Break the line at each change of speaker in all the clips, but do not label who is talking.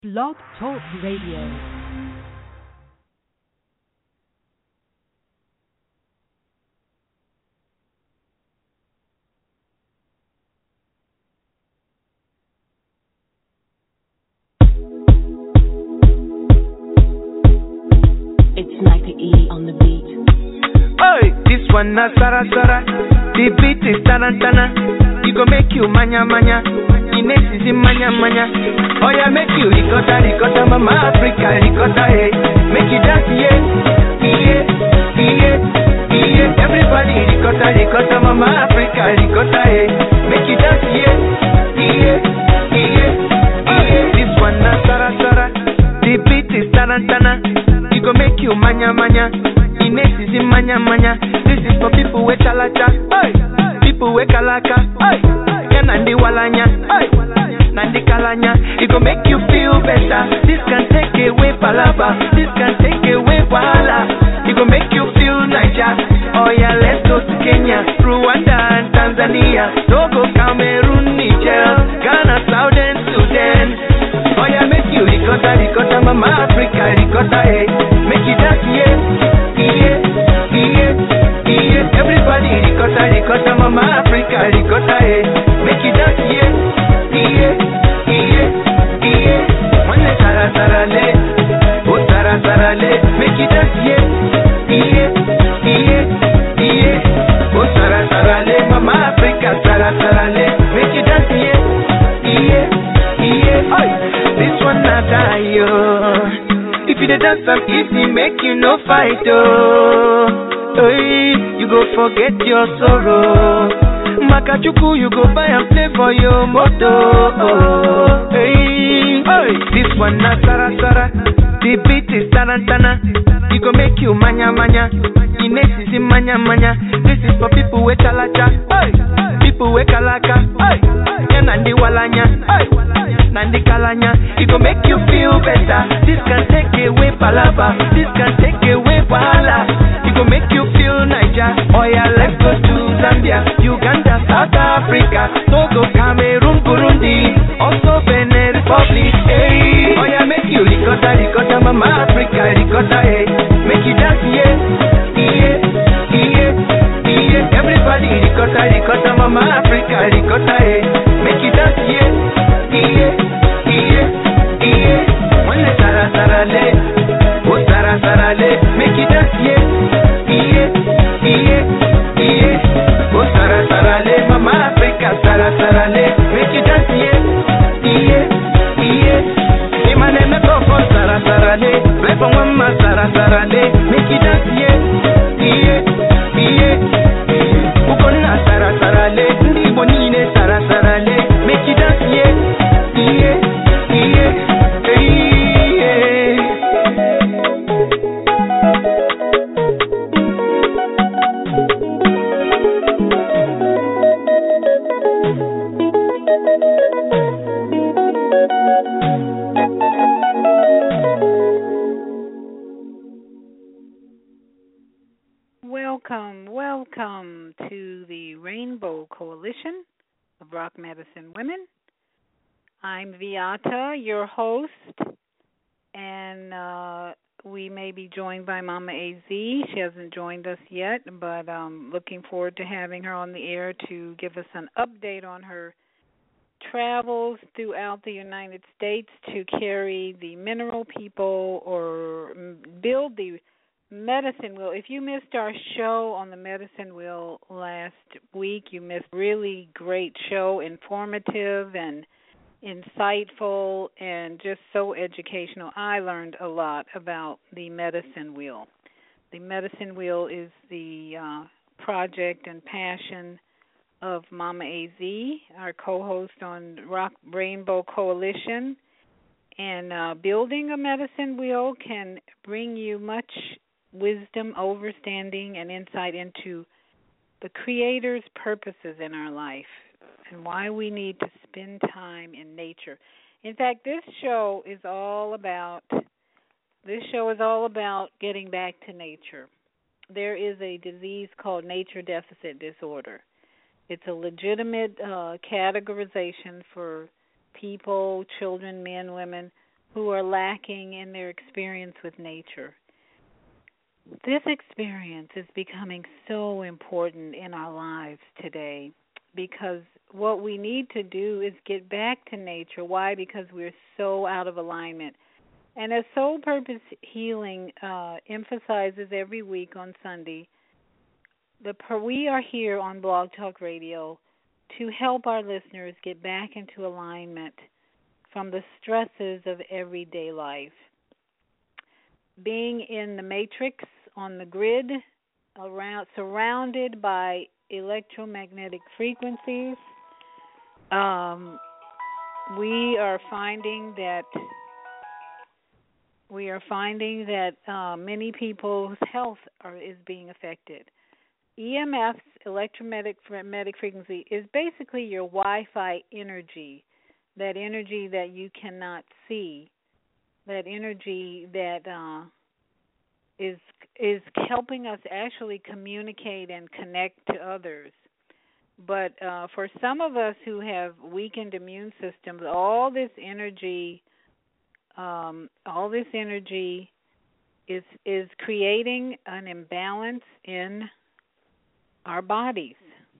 Blog Talk Radio.
It's Nike E on the beat.
Oi, this one na Sara Sara. The beat is tarantana. You go make you manya manya. Ines is in manya manya. Oh yeah, make you ricotta ricotta, mama Africa ricotta hey. Make you dance yeah, yeah, yeah, yeah. Everybody ricotta ricotta, mama Africa ricotta hey. Make you dance yeah, yeah, yeah, yeah. This one na Sara Sara. The beat is tarantana. You go make you manya manya. Ines is in manya manya. This is for people with chalacha, oi. People with kalaka, oi. Yeah, nandi walanya, oi. Nandi kalanya. It go make you feel better. This can take away palava. This can take away wahala. It go make you feel Niger. Oh yeah, let's go to Kenya, Rwanda and Tanzania, Togo, Cameroon, Niger, Ghana, Southern Sudan. Oh yeah, make you ricotta ricotta, mama Africa ricotta hey. Make you dance yeah. Everybody ricotta, ricotta, mama Africa ricotta, hey. Make you dance, yeah, yeah, yeah, yeah. One sara sara le, oh sara sara le. Make you dance, yeah, yeah, yeah, yeah. Oh sara sara le, mama Africa sara sara le. Make you dance, yeah, yeah, yeah. Oi, this one not die, yo. If you dey dance am easy, make you no fight, oh. Hey, you go forget your sorrow. Makachuku, you go buy and play for your moto. Oh, hey, hey, this one na Sara Sara. The beat is tarantana. You go make you manya manya. Ines is in manya manya. This is for people with chalacha. Hey, people with kalaka. Hey, yeah, nandi walanya. Hey, nandi kalanya. It go make you feel better. This can take away palava. This can take away wahala. It go make you feel Niger. Oh yeah, let's go to Zambia, Uganda, South Africa, Togo, Cameroon, Burundi, also Benin Republic. Hey, oh yeah, make you ricotta ricotta, mama Africa ricotta hey. Make you dance yeah, yeah, yeah, yeah. Everybody ricotta ricotta, mama Africa ricotta hey. Make you dance yeah, yeah, yeah, yeah. One sara sara le, oh sara sara le. Make you dance yeah, yeah, yeah, yeah. Oh sara sara le, mama Africa sara sara le. Make you dance yeah, yeah, yeah. Say my name is for sara sara le. Play for mama sara sara le. Make you dance yeah, yeah, yeah. Ukona sara sara le, ndi bonine sara sara le. Make you dance yeah, yeah, yeah, yeah.
Welcome to the Rainbow Coalition of Rock Medicine Women. I'm Viata, your host, and we may be joined by Mama AZ. She hasn't joined us yet, but looking forward to having her on the air to give us an update on her travels throughout the United States to carry the mineral people or build the medicine wheel. If you missed our show on the medicine wheel last week, you missed a really great show, informative and insightful and just so educational. I learned a lot about the medicine wheel. The medicine wheel is the project and passion of Mama AZ, our co-host on Rock Rainbow Coalition. And building a medicine wheel can bring you much wisdom, understanding, and insight into the Creator's purposes in our life and why we need to spend time in nature. In fact, this show is all about getting back to nature. There is a disease called nature deficit disorder. It's a legitimate categorization for people, children, men, women who are lacking in their experience with nature. This experience is becoming so important in our lives today because what we need to do is get back to nature. Why? Because we're so out of alignment. And as Soul Purpose Healing emphasizes every week on Sunday, we are here on Blog Talk Radio to help our listeners get back into alignment from the stresses of everyday life. Being in the matrix, on the grid, surrounded by electromagnetic frequencies, we are finding that many people's health is being affected. EMF's electromagnetic frequency is basically your Wi-Fi energy, that energy that you cannot see, that energy that is helping us actually communicate and connect to others. But for some of us who have weakened immune systems, all this energy is creating an imbalance in our bodies.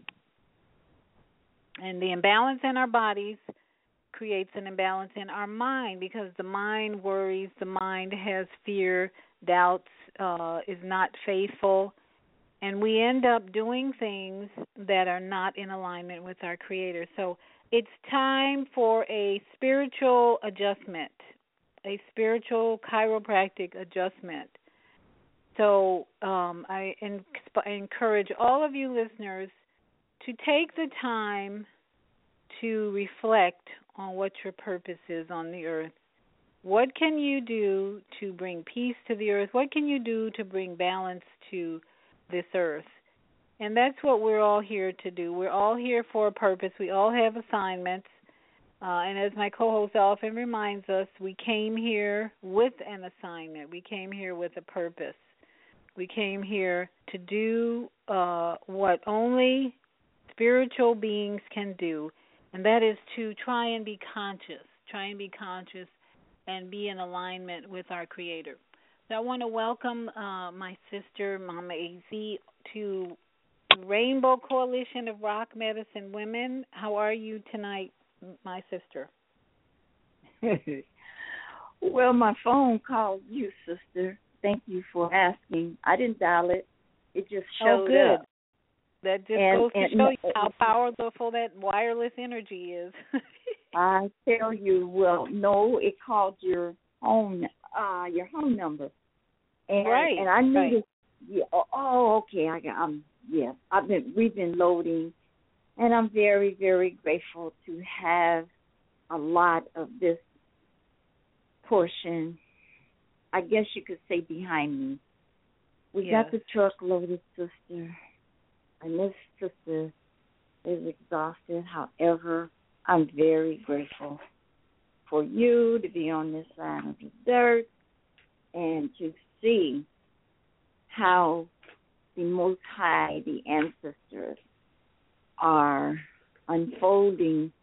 And the imbalance in our bodies creates an imbalance in our mind because the mind worries, the mind has fear, doubts, is not faithful, and we end up doing things that are not in alignment with our Creator. So it's time for a spiritual adjustment, a spiritual chiropractic adjustment. So I encourage all of you listeners to take the time to reflect on what your purpose is on the earth. What can you do to bring peace to the earth? What can you do to bring balance to this earth? And that's what we're all here to do. We're all here for a purpose. We all have assignments. And as my co-host often reminds us, we came here with an assignment. We came here with a purpose. We came here to do what only spiritual beings can do, and that is to try and be conscious and be in alignment with our Creator. So I want to welcome my sister, Mama AZ, to Rainbow Coalition of Rock Medicine Women. How are you tonight, my sister?
Well, my phone called you, sister. Thank you for asking. I didn't dial it. It just showed up.
That just goes to show you how powerful that wireless energy is.
I tell you, well, no, it called your home number, and
right,
and I needed.
Right.
Yeah. Oh, okay. Yes. We've been loading, and I'm very, very grateful to have a lot of this portion. I guess you could say behind me. We got the truck loaded, sister, and this sister is exhausted. However, I'm very grateful for you to be on this side of the dirt and to see how the Most High, the ancestors, are unfolding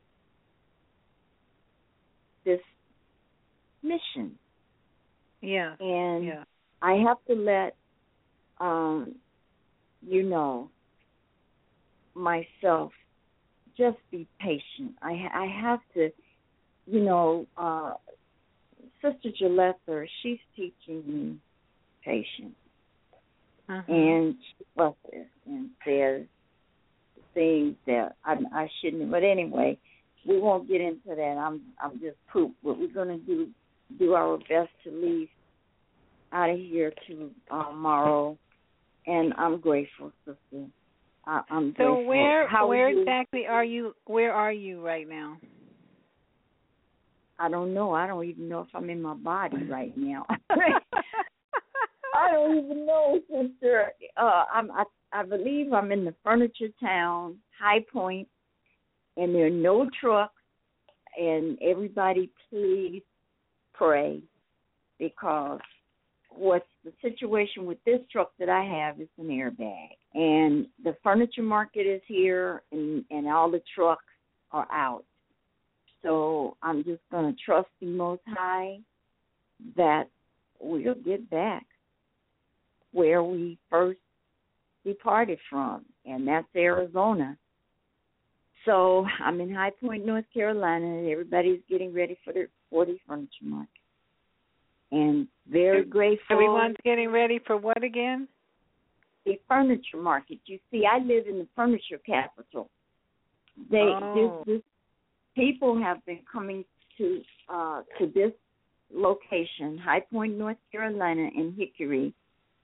this mission.
Yeah.
And I have to let you know myself, just be patient. I have to, Sister Gillette, she's teaching me patience. And she fusses and says things that I shouldn't. But anyway, we won't get into that. I'm just poop. But we're going to do our best to leave out of here tomorrow. And I'm grateful, sister. I'm
so
grateful.
Where exactly are you? Where are you right now?
I don't know. I don't even know if I'm in my body right now. I don't even know, sister. I believe I'm in the furniture town, High Point, and there are no trucks. And everybody, please pray, because what's the situation with this truck that I have is an airbag. And the furniture market is here, and all the trucks are out. so I'm just going to trust the Most High that we'll get back where we first departed from, and that's Arizona. So I'm in High Point, North Carolina, and everybody's getting ready for their 40th furniture market. And very grateful.
Everyone's getting ready for what again?
The furniture market. You see, I live in the furniture capital. This people have been coming to this location, High Point, North Carolina, in Hickory,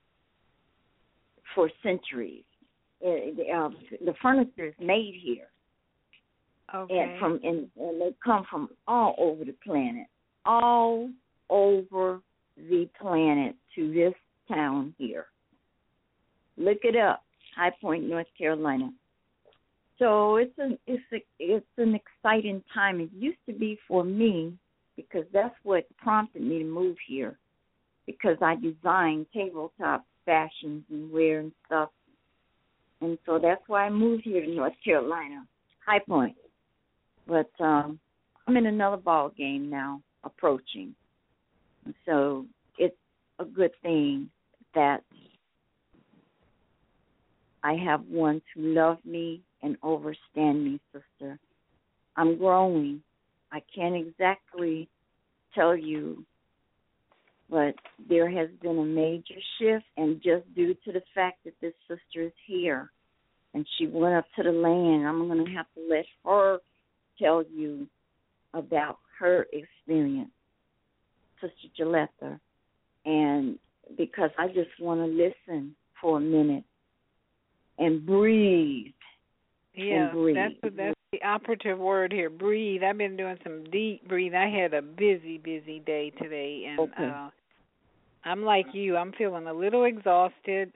for centuries. The furniture is made here.
Okay.
And they come from all over the planet, all over the planet to this town here. Look it up, High Point, North Carolina. So it's an exciting time. It used to be for me because that's what prompted me to move here, because I design tabletop fashions and wear and stuff. And so that's why I moved here to North Carolina, High Point. But I'm in another ball game now, approaching. So it's a good thing that I have ones who love me and understand me, sister. I'm growing. I can't exactly tell you, but there has been a major shift, and just due to the fact that this sister is here and she went up to the land, I'm going to have to let her tell you about her experience, Sister Jaletha, and because I just want to listen for a minute and breathe.
Yeah,
and breathe.
That's the operative word here, breathe. I've been doing some deep breathe. I had a busy day today, and
okay.
I'm like you. I'm feeling a little exhausted,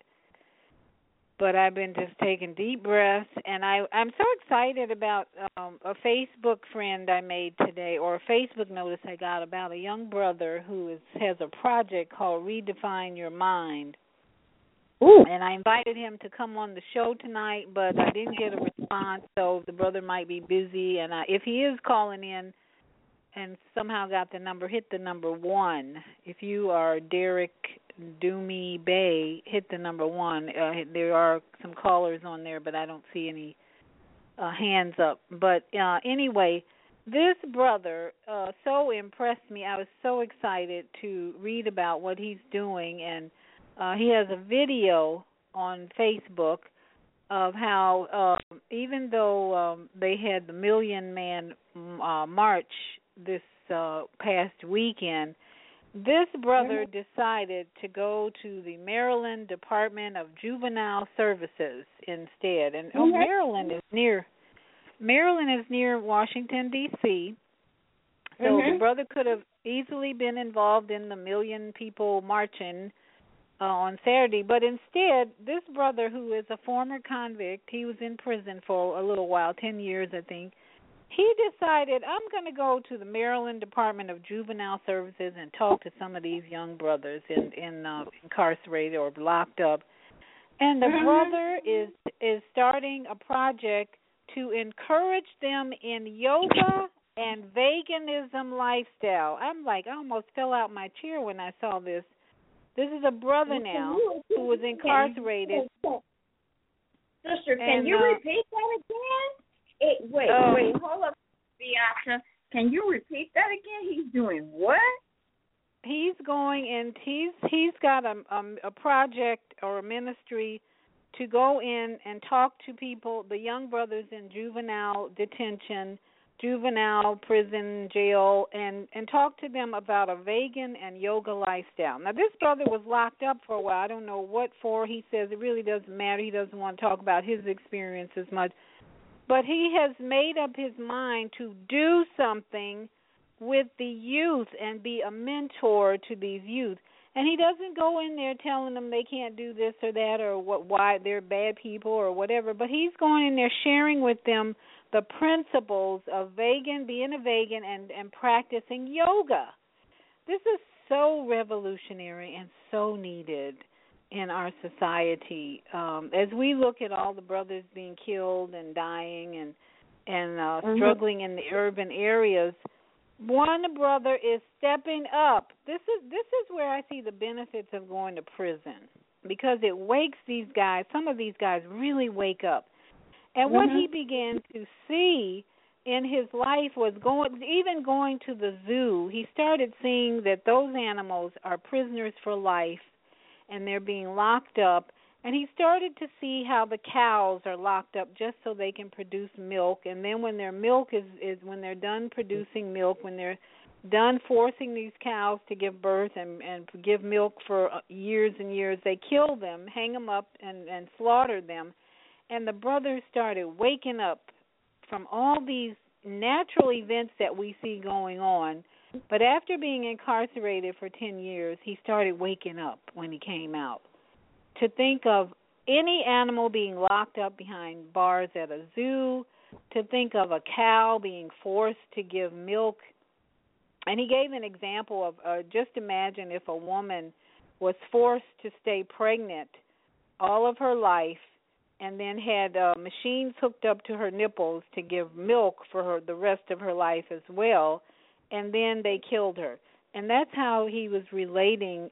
but I've been just taking deep breaths, and I'm so excited about a Facebook friend I made today, or a Facebook notice I got about a young brother who has a project called Redefine Your Mind.
Ooh.
And I invited him to come on the show tonight, but I didn't get a response, so the brother might be busy. And if he is calling in and somehow got the number, hit the number 1. If you are Derek Doomy Bay, hit the number 1. There are some callers on there, but I don't see any hands up. But anyway, this brother so impressed me. I was so excited to read about what he's doing, and he has a video on Facebook of how even though they had the Million Man March this past weekend, this brother decided to go to the Maryland Department of Juvenile Services instead. And Maryland is near Washington, D.C., so the brother could have easily been involved in the million people marching on Saturday, but instead, this brother, who is a former convict, he was in prison for a little while, 10 years, I think, he decided, I'm going to go to the Maryland Department of Juvenile Services and talk to some of these young brothers incarcerated or locked up. And the brother is starting a project to encourage them in yoga and veganism lifestyle. I'm like, I almost fell out my chair when I saw this. This is a brother now who was incarcerated.
Sister, can you repeat that again? Wait, hold up, Beata. Can you repeat that again? He's doing what?
He's going and he's got a project or a ministry to go in and talk to people, the young brothers in juvenile detention, juvenile prison, jail, and talk to them about a vegan and yoga lifestyle. Now, this brother was locked up for a while. I don't know what for. He says it really doesn't matter. He doesn't want to talk about his experience as much. But he has made up his mind to do something with the youth and be a mentor to these youth. And he doesn't go in there telling them they can't do this or that or why they're bad people or whatever, but he's going in there sharing with them the principles of being a vegan and practicing yoga. This is so revolutionary and so needed in our society. As we look at all the brothers being killed and dying, and and struggling in the urban areas, one brother is stepping up. This is where I see the benefits of going to prison, because it wakes these guys. Some of these guys really wake up. And what he began to see in his life was going to the zoo. He started seeing that those animals are prisoners for life, and they're being locked up. And he started to see how the cows are locked up just so they can produce milk. And then when their milk is when they're done producing milk, when they're done forcing these cows to give birth and give milk for years and years, they kill them, hang them up, and slaughter them. And the brothers started waking up from all these natural events that we see going on. But after being incarcerated for 10 years, he started waking up when he came out, to think of any animal being locked up behind bars at a zoo, to think of a cow being forced to give milk. And he gave an example of just imagine if a woman was forced to stay pregnant all of her life and then had machines hooked up to her nipples to give milk for her the rest of her life as well, and then they killed her. And that's how he was relating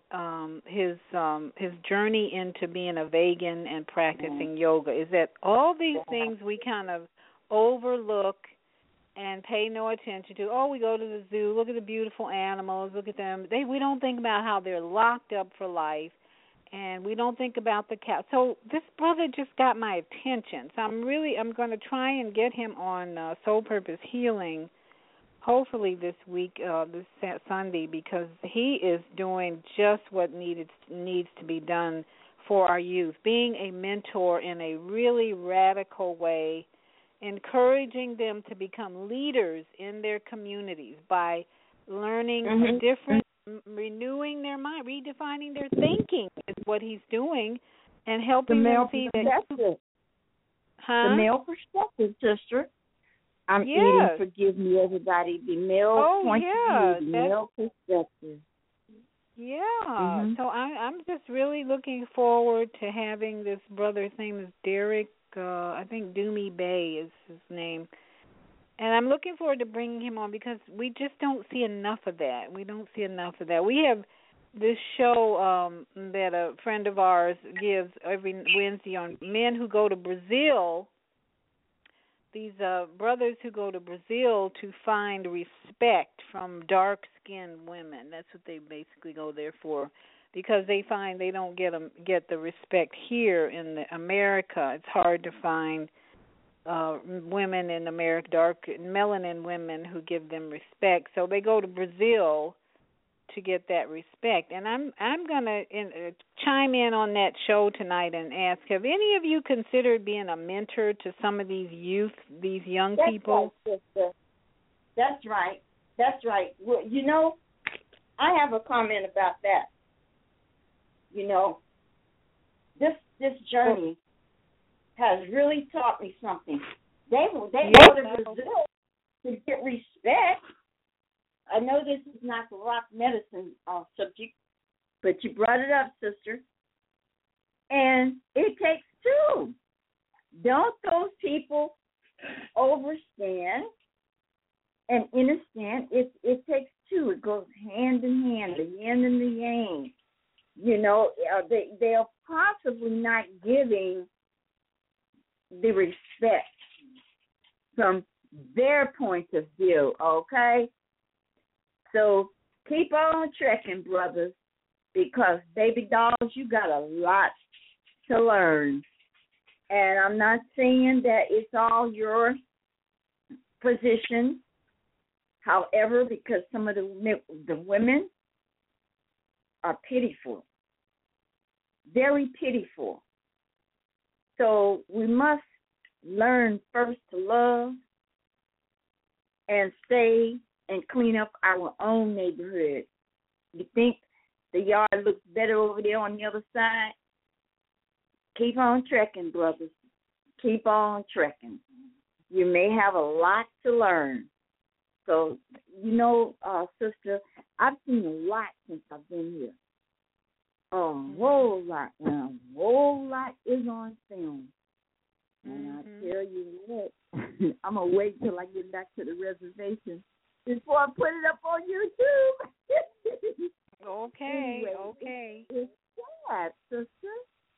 his journey into being a vegan and practicing yoga, is that all these things we kind of overlook and pay no attention to. Oh, we go to the zoo, look at the beautiful animals, look at them. We don't think about how they're locked up for life, and we don't think about the cow. So this brother just got my attention. So I'm going to try and get him on Soul Purpose Healing, hopefully this week, this Sunday, because he is doing just what needs to be done for our youth, being a mentor in a really radical way, encouraging them to become leaders in their communities by learning different, renewing their mind, redefining their thinking is what he's doing, and helping them see that.
The male perspective, sister. I'm eating, forgive me, everybody, the male point of view, the male perspective.
Yeah. So I'm just really looking forward to having this brother. His name is Derek, I think Doomy Bay is his name. And I'm looking forward to bringing him on because we just don't see enough of that. We have this show that a friend of ours gives every Wednesday on men who go to Brazil. These brothers who go to Brazil to find respect from dark-skinned women. That's what they basically go there for, because they find they don't get the respect here in America. It's hard to find women in America, dark melanin women, who give them respect. So they go to Brazil to get that respect. And I'm going to chime in on that show tonight and ask, have any of you considered being a mentor to some of these youth, these young people?
Right, sister. That's right. Well, I have a comment about that. This journey has really taught me something. They go to Brazil to get respect. I know this is not the rock medicine subject, but you brought it up, sister. And it takes two. Don't those people overstand and understand? It takes two. It goes hand in hand, the yin and the yang. They are possibly not giving the respect from their point of view, okay? So keep on trekking, brothers, because, baby dolls, you got a lot to learn. And I'm not saying that it's all your position. However, because some of the women are pitiful, very pitiful. So we must learn first to love and stay and clean up our own neighborhood. You think the yard looks better over there on the other side? Keep on trekking, brothers. Keep on trekking. You may have a lot to learn. So, sister, I've seen a lot since I've been here. A whole lot. And a whole lot is on film. And I tell you what, I'm going to wait till I get back to the reservation before I put it up on YouTube.
Okay,
anyway,
okay.
It's sad, sister.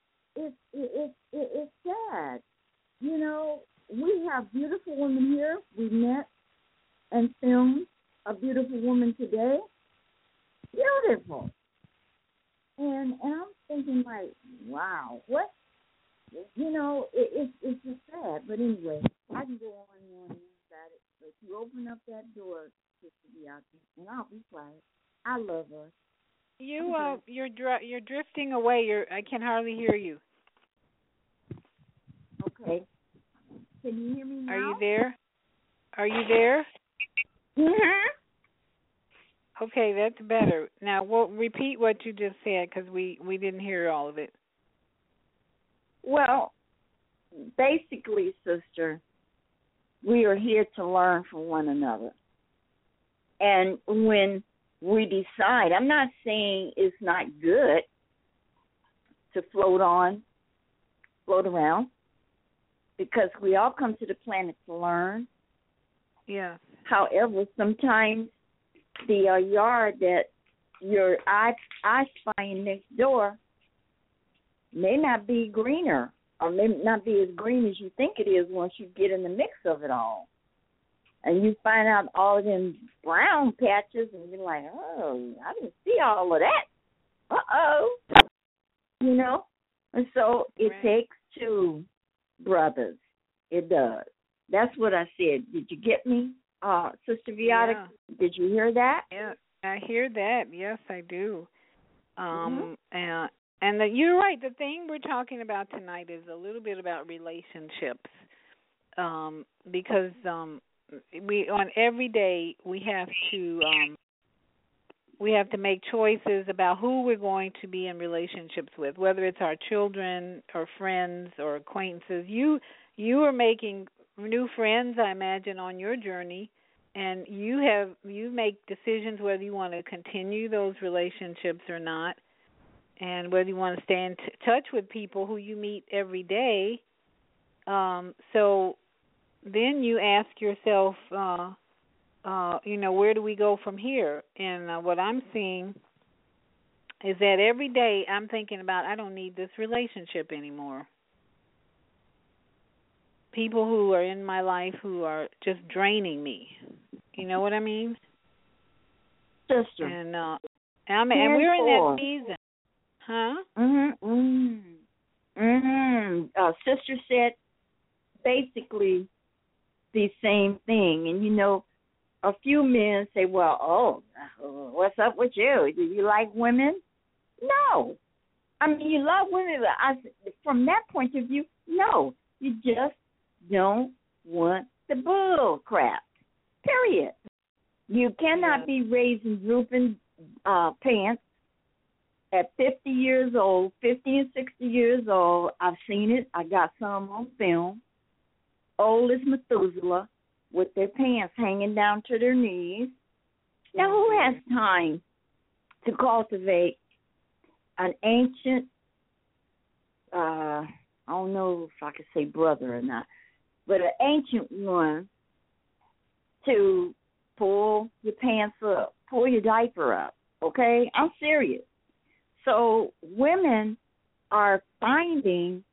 It's sad. You know, we have beautiful women here. We met and filmed a beautiful woman today. Beautiful. And I'm thinking like, wow, what? You know, it's just sad. But anyway, I can go on and on about it. But you open up that door, Sister Bianca, and I'll be quiet. I love her.
You're drifting away. I can hardly hear you.
Okay. Can you hear me now?
Are you there? Are you there?
Mhm.
Okay, that's better. Now, repeat what you just said because we didn't hear all of it.
Well, basically, sister, we are here to learn from one another. And when we decide, I'm not saying it's not good to float around, because we all come to the planet to learn.
Yeah.
However, sometimes the yard that your eye spying next door may not be greener, or may not be as green as you think it is once you get in the mix of it all. And you find out all of them brown patches, and you're like, oh, I didn't see all of that. Uh-oh. You know? And so it takes two brothers. It does. That's what I said. Did you get me, Sister Viata? Yeah. Did you hear that?
Yeah, I hear that. Yes, I do. And you're right. The thing we're talking about tonight is a little bit about relationships, because we on every day we have to make choices about who we're going to be in relationships with, whether it's our children or friends or acquaintances. You are making new friends, I imagine, on your journey, and you make decisions whether you want to continue those relationships or not, and whether you want to stay in touch with people who you meet every day. So then you ask yourself, where do we go from here? And what I'm seeing is that every day I'm thinking about, I don't need this relationship anymore. People who are in my life who are just draining me. You know what I mean?
Sister.
And we're in that season. Huh?
Sister said basically the same thing. And, a few men say, well, what's up with you? Do you like women? No. I mean, you love women, but from that point of view, no. You just don't want the bull crap, period. You cannot be raising drooping pants at 50 years old, 50 and 60 years old. I've seen it. I got some on film. Old as Methuselah, with their pants hanging down to their knees. Now, who has time to cultivate an ancient, I don't know if I could say brother or not, but an ancient one to pull your pants up, pull your diaper up, okay? I'm serious. So women are finding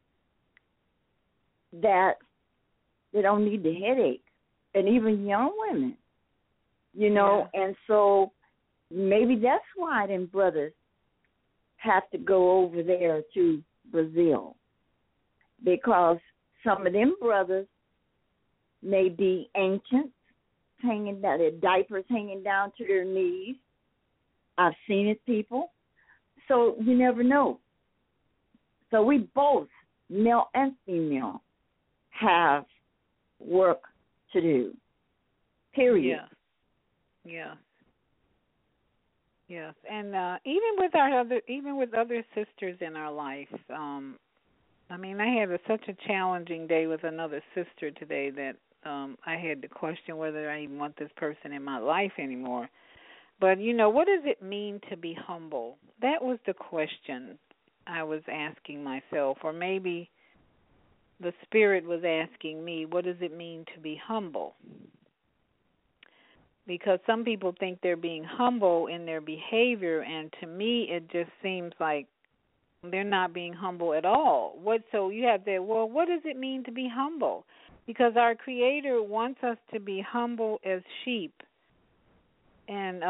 that they don't need the headache, and even young women, and so maybe that's why them brothers have to go over there to Brazil, because some of them brothers may be ancient, hanging down, their diapers hanging down to their knees. I've seen it, people. So you never know. So we both, male and female, have work to do. Period.
Yeah. Yes. And even with other sisters in our life, I had such a challenging day with another sister today that I had to question whether I even want this person in my life anymore. But, what does it mean to be humble? That was the question I was asking myself. Or maybe the Spirit was asking me, what does it mean to be humble? Because some people think they're being humble in their behavior, and to me it just seems like they're not being humble at all. So you have that, well, what does it mean to be humble? Because our Creator wants us to be humble as sheep and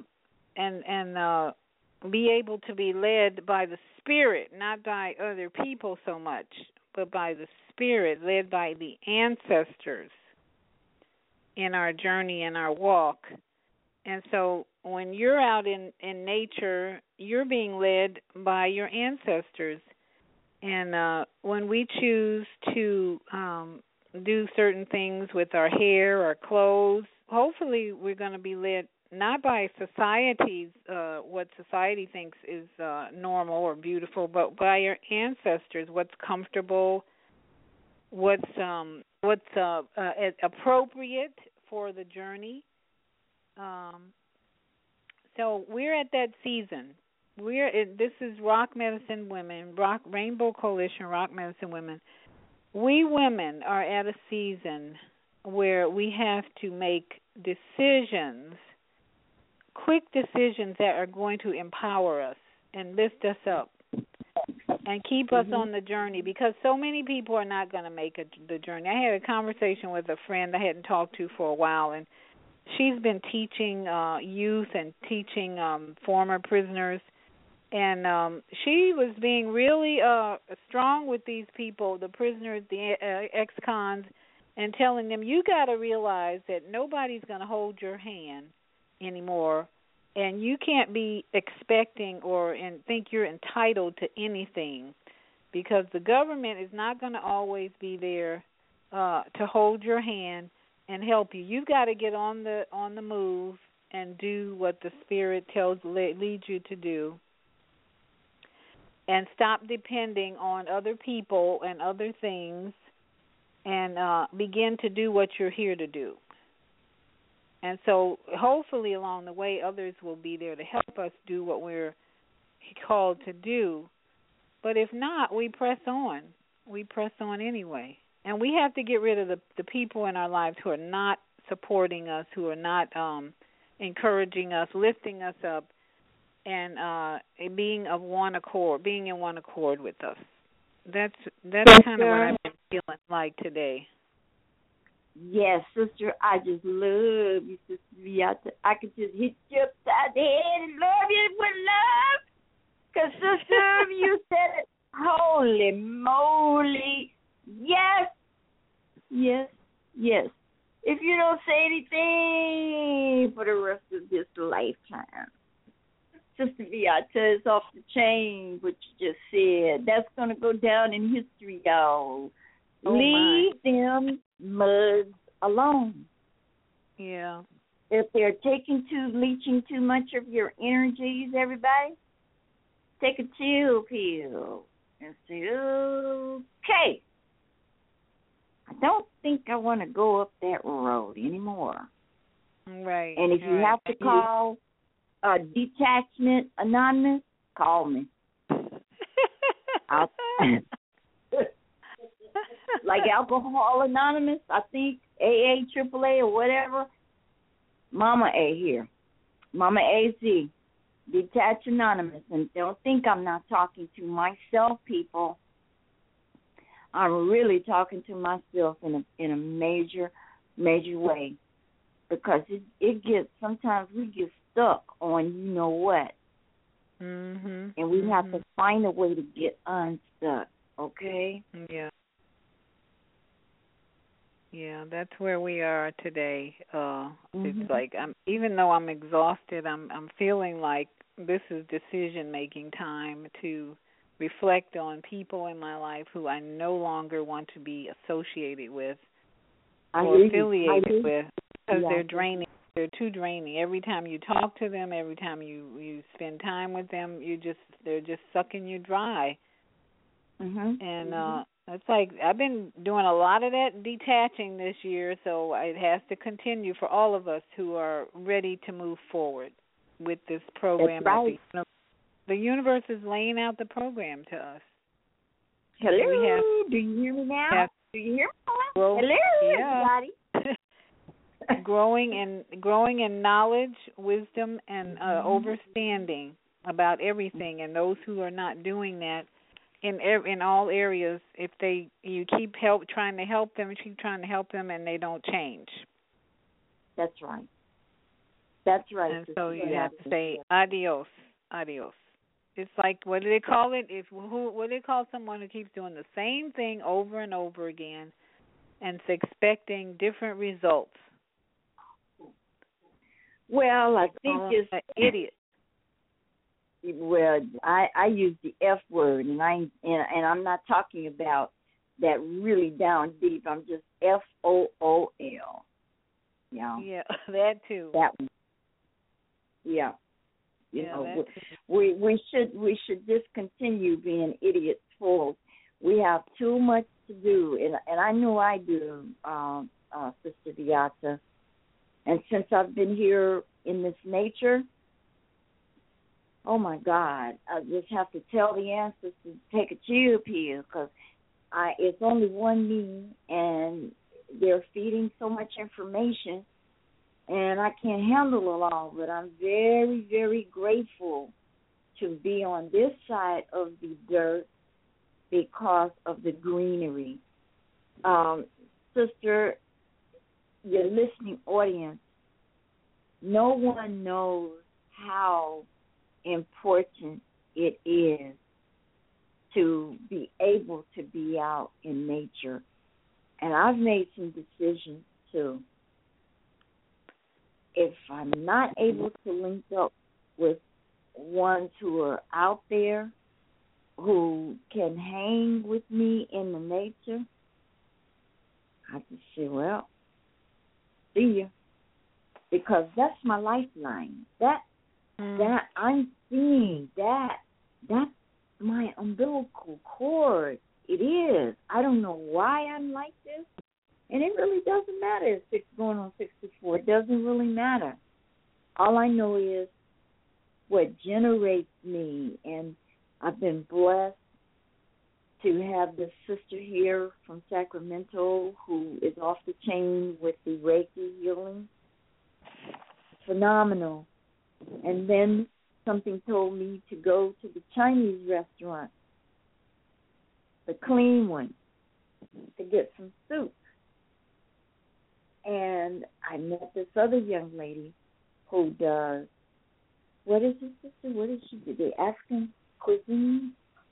be able to be led by the Spirit, not by other people so much, but by the Spirit, led by the ancestors in our journey and our walk. And so when you're out in nature, you're being led by your ancestors. And when we choose to do certain things with our hair, our clothes, hopefully we're going to be led not by society's, what society thinks is normal or beautiful, but by your ancestors, what's comfortable, what's appropriate for the journey. So we're at that season. This is Rock Medicine Women, Rainbow Coalition Rock Medicine Women. We women are at a season where we have to make decisions, quick decisions that are going to empower us and lift us up and keep us on the journey, because so many people are not going to make the journey. I had a conversation with a friend I hadn't talked to for a while, and she's been teaching youth and teaching former prisoners, and she was being really strong with these people, the prisoners, the ex-cons, and telling them, you got to realize that nobody's going to hold your hand anymore, and you can't be expecting and think you're entitled to anything, because the government is not going to always be there to hold your hand and help you. You've got to get on the move and do what the Spirit leads you to do, and stop depending on other people and other things, and begin to do what you're here to do. And so hopefully along the way others will be there to help us do what we're called to do. But if not, we press on. We press on anyway. And we have to get rid of the people in our lives who are not supporting us, who are not encouraging us, lifting us up, and being in one accord with us. That's kind of what I've been feeling like today.
Yes, sister, I just love you, Sister Beata. I could just hit you upside the head and love you with love. Because, sister, you said it. Holy moly. Yes, yes, yes. If you don't say anything for the rest of this lifetime, Sister Beata is off the chain, what you just said. That's going to go down in history, y'all. Leave them mugs alone.
Yeah.
If they're leeching too much of your energies, everybody, take a chill pill and say, okay, I don't think I want to go up that road anymore.
Right.
And if you have to call Detachment Anonymous, call me. Like Alcohol Anonymous, I think, AA, AAA, or whatever. Mama A here. Mama AZ. Detach Anonymous. And don't think I'm not talking to myself, people. I'm really talking to myself in a major, major way. Because sometimes we get stuck on you know what.
Mm-hmm.
And we have to find a way to get unstuck, okay?
Yeah. Yeah, that's where we are today. It's like even though I'm exhausted, I'm feeling like this is decision-making time to reflect on people in my life who I no longer want to be associated with or affiliated with, because they're draining. They're too draining. Every time you talk to them, every time you spend time with them, they're just sucking you dry. And it's like I've been doing a lot of that detaching this year, so it has to continue for all of us who are ready to move forward with this program.
That's right.
The universe is laying out the program to us.
Hello. Do you hear me now? Do you hear me? Hello,
everybody. growing in knowledge, wisdom, and understanding about everything. And those who are not doing that in all areas, if you keep trying to help them, and they don't change.
That's right. That's right.
And so you have to say adios. It's like, what do they call it? What do they call someone who keeps doing the same thing over and over again and is expecting different results?
Well, I think it's
an idiot.
Well, I use the F word, and I'm not talking about that really down deep. I'm just FOOL. Yeah.
Yeah, that too.
That one. Yeah. You know, we should discontinue being idiots fools. We have too much to do, and I know I do, Sister Beata. And since I've been here in this nature, oh my God, I just have to tell the ancestors to take a chill pill, because it's only one me, and they're feeding so much information. And I can't handle it all, but I'm very, very grateful to be on this side of the dirt because of the greenery. Sister, your listening audience, no one knows how important it is to be able to be out in nature. And I've made some decisions, too. If I'm not able to link up with ones who are out there who can hang with me in the nature, I just say, well, see ya. Because that's my lifeline. That I'm seeing, that's my umbilical cord. It is. I don't know why I'm like this. And it really doesn't matter if 6 going on 64. It doesn't really matter. All I know is what generates me. And I've been blessed to have this sister here from Sacramento who is off the chain with the Reiki healing. Phenomenal. And then something told me to go to the Chinese restaurant, the clean one, to get some soup. And I met this other young lady who does, what is this, sister? What does she do? The African cuisine?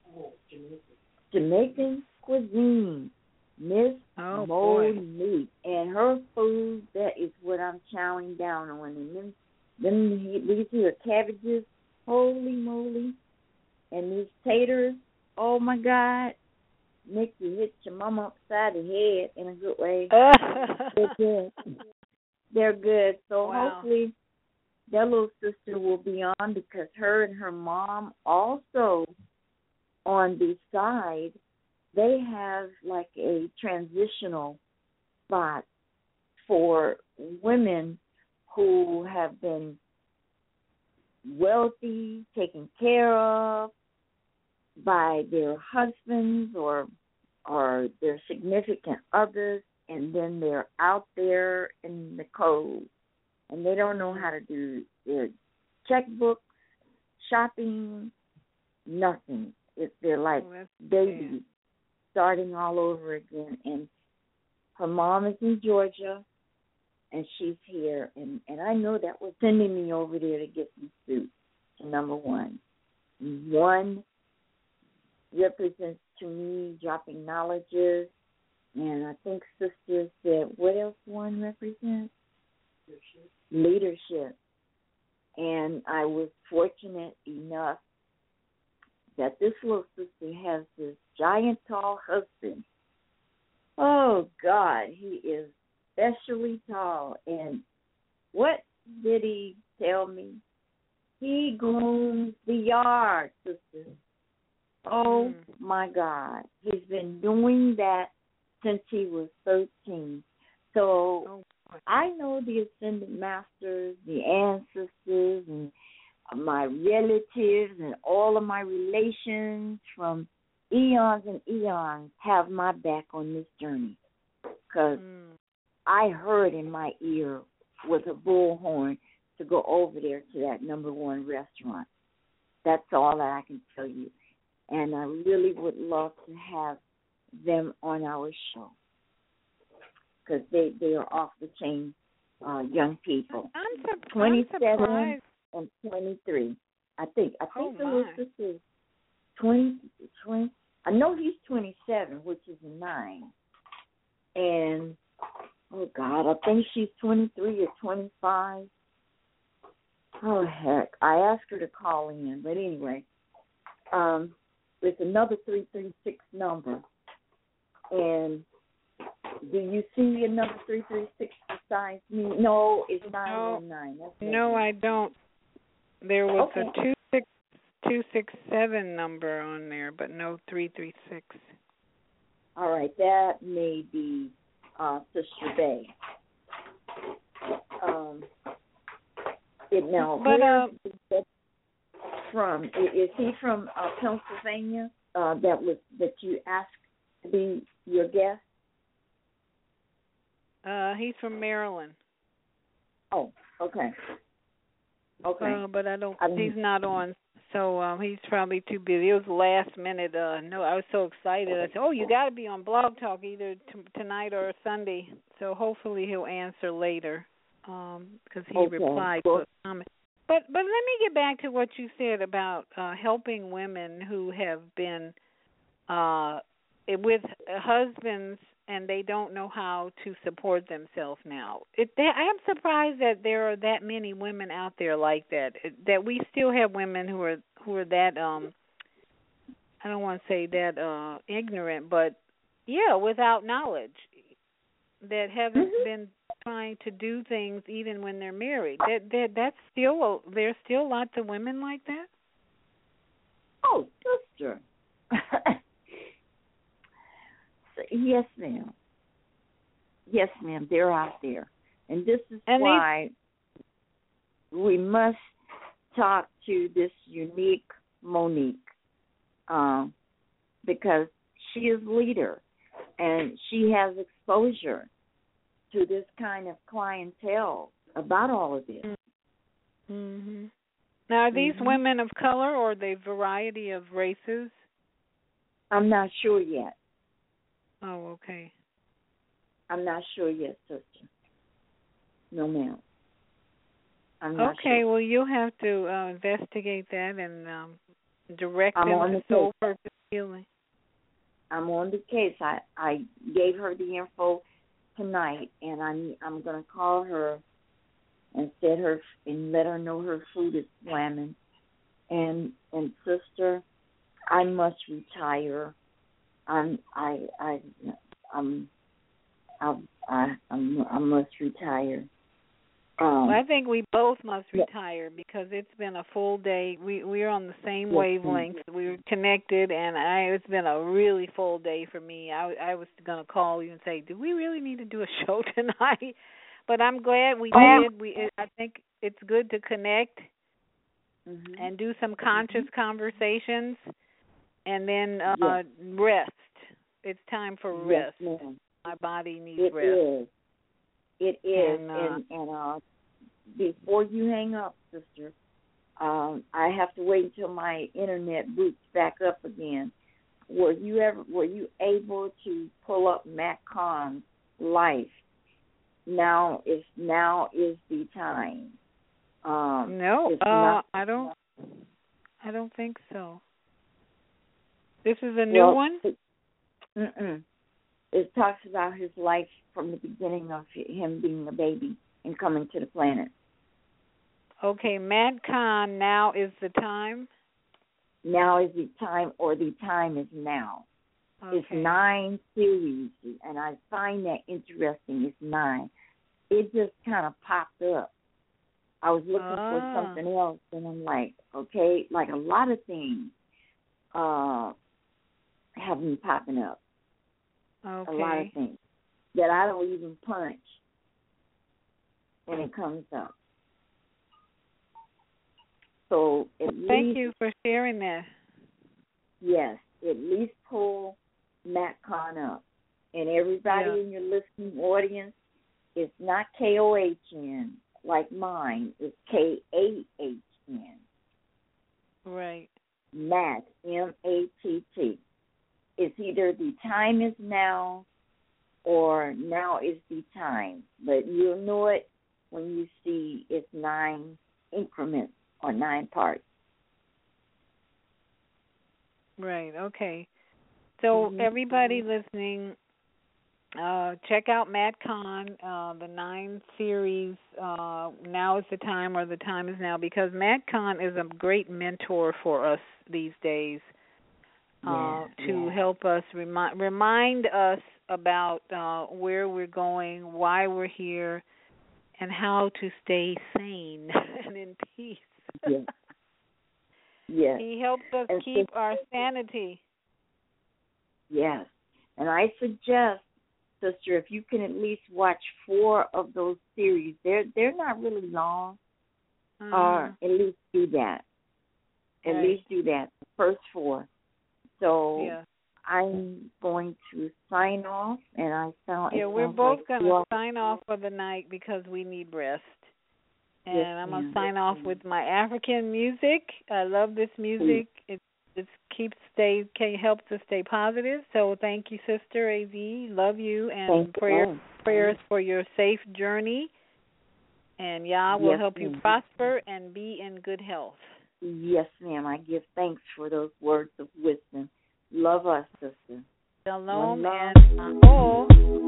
Jamaican cuisine. Miss Monique. And her food, that is what I'm chowing down on. And these here cabbages, holy moly. And these taters, oh my God. Make you hit your mama upside the head in a good way. They're good. They're good. So hopefully that little sister will be on, because her and her mom also on the side, they have like a transitional spot for women who have been wealthy, taken care of by their husbands or their significant others, and then they're out there in the cold, and they don't know how to do their checkbooks, shopping, nothing. They're like babies starting all over again. And her mom is in Georgia, and she's here, and I know that was sending me over there to get some soup. So number one represents to me dropping knowledges, and I think Sister said, what else one represents? Leadership. And I was fortunate enough that this little sister has this giant tall husband. Oh God, he is especially tall. And what did he tell me? He grooms the yard, sister. Oh, my God. He's been doing that since he was 13. So I know the Ascended Masters, the ancestors, and my relatives, and all of my relations from eons and eons have my back on this journey. Because I heard in my ear with a bullhorn to go over there to that #1 restaurant. That's all that I can tell you. And I really would love to have them on our show because they are off the chain young people.
I'm
27
surprised.
and 23. I think
Oh,
the
my.
little sister is 20. I know he's 27, which is a 9. And, oh, God, I think she's 23 or 25. Oh, heck. I asked her to call in. But anyway, there's another 336 number. And do you see another 336 besides me? No, it's 919.
No, I don't. There was
Okay.
a 267 number on there, but no 336.
All right, that may be Sister Bay. Where is that from? Is he from Pennsylvania? That you asked to be your guest?
He's from Maryland.
Oh, okay. Okay.
But he's not on, so he's probably too busy. It was last minute. No, I was so excited. I said, "Oh, you got to be on Blog Talk either tonight or Sunday." So hopefully he'll answer later, because he replied to a comment. But let me get back to what you said about helping women who have been with husbands and they don't know how to support themselves now. I am surprised that there are that many women out there like that. That we still have women who are that I don't want to say that ignorant, but yeah, without knowledge, that haven't been trying to do things even when they're married. That's still there's still lots of women like that.
Oh, sister. Yes, ma'am. Yes, ma'am. They're out there, and this is why we must talk to this unique Monique, because she is leader, and she has exposure to this kind of clientele about all of this.
Mm-hmm. Now, are these women of color or are they variety of races?
I'm not sure yet.
Oh, okay.
I'm not sure yet, sister. No, ma'am. I'm not sure.
Okay, well, you'll have to investigate that and direct them to Soul Purpose Healing.
I'm on the case. I gave her the info tonight, and I'm going to call her and let her know her food is slamming. And sister, I must retire. I must retire.
Well, I think we both must retire because it's been a full day. We're on the same wavelength. We were connected, and it's been a really full day for me. I was going to call you and say, do we really need to do a show tonight? But I'm glad we did. I think it's good to connect and do some conscious conversations, and then rest. It's time for rest.
Yes, ma'am.
My body needs rest.
It is. And before you hang up, sister, I have to wait until my internet boots back up again. Were you able to pull up Matt Kahn's life? Now is the time.
No, I don't think so. This is a new one?
It talks about his life from the beginning of him being a baby and coming to the planet.
Okay, Matt Kahn, now is the time?
Now is the time, or the time is now. Okay. It's 9 series, and I find that interesting. It's 9. It just kind of popped up. I was looking for something else, and I'm like, okay, like a lot of things have been popping up.
Okay.
A lot of things that I don't even punch, and it comes up. So
thank you for sharing that.
Yes, at least pull Matt Kahn up. And everybody in your listening audience, it's not K-O-H-N like mine. It's K-A-H-N.
Right.
Matt, M-A-T-T. It's either the time is now or now is the time. But you'll know it when you see it's 9 increments or 9 parts.
Right, okay. So everybody listening, check out Matt Kahn, the 9 series, Now is the Time, or The Time is Now, because Matt Kahn is a great mentor for us these days to help us, remind us about where we're going, why we're here, and how to stay sane and in peace.
Yes. Yes.
He helps us keep our sanity.
Yes. And I suggest, sister, if you can at least watch 4 of those series, they're not really long, or at least do that. At least do that, the first 4. So I'm going to sign off, and we're
both going to sign off for the night because we need rest. And I'm going to sign off with my African music. I love this music. It helps us stay positive. So thank you, Sister A.Z. Love you, and prayers for your safe journey. And Yah will help you prosper and be in good health.
Yes, ma'am. I give thanks for those words of wisdom. Love us, sister.
Shalom and Aho.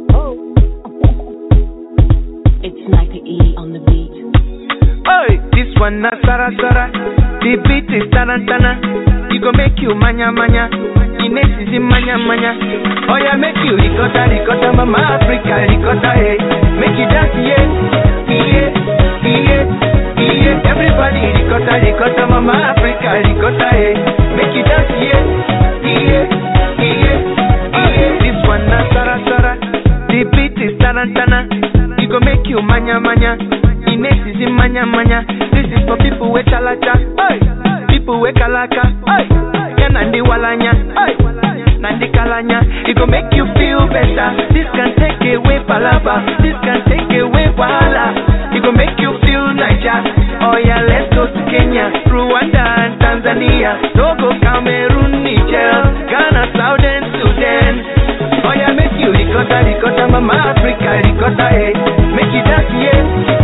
It's Micah E on the beat.
Oi, this one na Sara Sara. The beat is tarantana. It go make you manya manya. Ines is in manya manya. Oh yeah, make you ricotta ricotta, mama Africa ricotta hey. Make you dance yeah, yeah, yeah, yeah. Everybody ricotta ricotta, mama Africa ricotta hey. Make you dance yeah, yeah, yeah, yeah. This one na Sara Sara. The beat is tarantana. It go make you manya manya. Ines is in manya manya. This is for people with chalacha, people with kalaka, Nandi walanya, Nandi kalanya. It go make you feel better. This can take away palaba. This can take away wahala. It go make you feel Niger. Oh yeah, let's go to Kenya, Rwanda and Tanzania. Togo, Cameroon, Niger, Ghana, Southern Sudan. Oh yeah, make you ricotta ricotta, mama Africa ricotta hey. Make you dance yeah.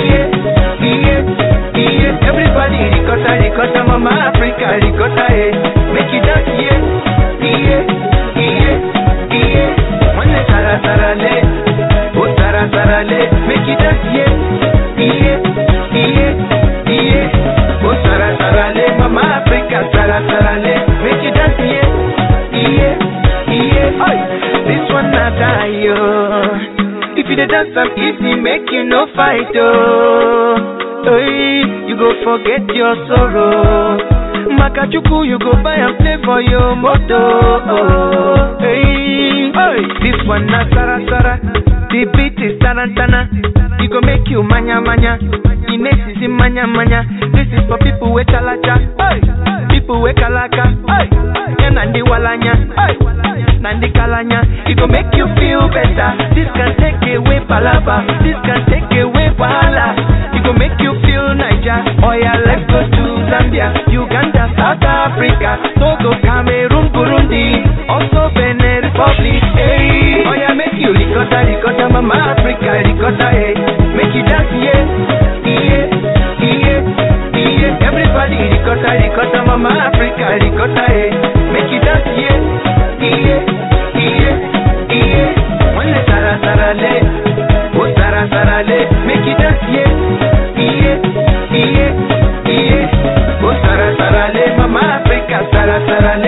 Everybody ricotta ricotta, mama Africa ricotta hey. Make you dance yeah, yeah, yeah, yeah. One sara sara le, oh sara sara le. Make you dance yeah, yeah, yeah, yeah. Oh sara sara le, mama Africa sara sara le. Make you dance yeah, yeah, yeah. Oi, this one not die yo. If you dey dance am easy, make you no fight oh. Hey, you go forget your sorrow. Makachuku, you go buy and play for your moto. Oh, hey, hey, this one na Sara Sara. The beat is tarantana. It go make you manya manya. Ines is in manya manya. This is for people with chalacha, people with kalaka, Nandi walanya, Nandi kalanya. It go make you feel better. This can take away palaba. This can take away wahala. It go make you feel Niger. Oh yeah, let's go to Zambia, Uganda, South Africa, Togo, Cameroon, Burundi, also Benin Republic. Hey, oh yeah, make you ricotta ricotta, mama Africa ricotta hey. Make you dance yeah, yeah, yeah, yeah. Everybody ricotta ricotta, mama Africa ricotta hey. Make you dance yeah, yeah, yeah, yeah. One sara sara le, oh sara sara le. Make you dance yeah, yeah, yeah, yeah. Oh sara sara le, mama Africa sara sara le.